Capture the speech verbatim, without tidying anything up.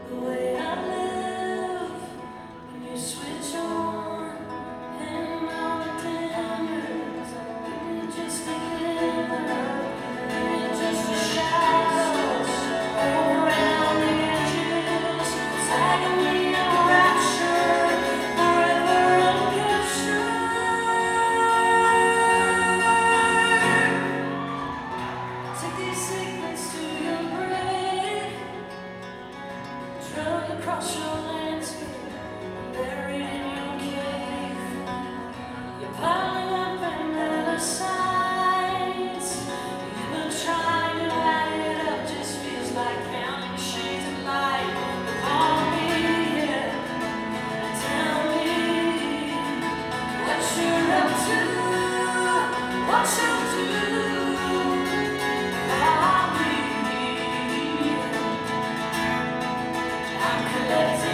The way I live when you switch on and all the dimmers, give me just a glimmer, give me just a shadow around the edges, tagging me in rapture, forever uncaptured. Take these segments to your grave. Drug across your landscape, buried in your cave. You're piling up another sides. You've been trying to light it up, just feels like counting shades of light. But call me here and tell me what you're up to, what you'll do. Call me. I'm collecting.